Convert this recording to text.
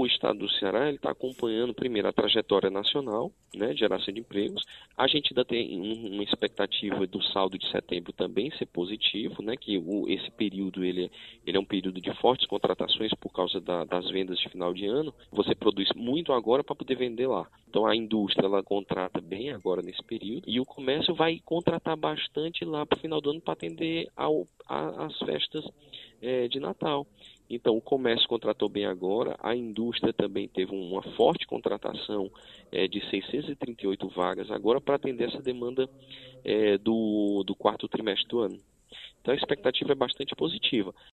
estado do Ceará ele está acompanhando primeiro a trajetória nacional, né, de geração de empregos. A gente ainda tem uma expectativa do saldo de setembro também ser positivo, né, que esse período ele é um período de fortes contratações por causa das vendas de final de ano. Você produz muito agora para poder vender lá. Então a indústria ela contrata bem agora nesse período e o comércio vai contratar bastante lá para o final do ano para atender às festas de Natal. Então, o comércio contratou bem agora, a indústria também teve uma forte contratação de 638 vagas agora para atender essa demanda do quarto trimestre do ano. Então, a expectativa é bastante positiva.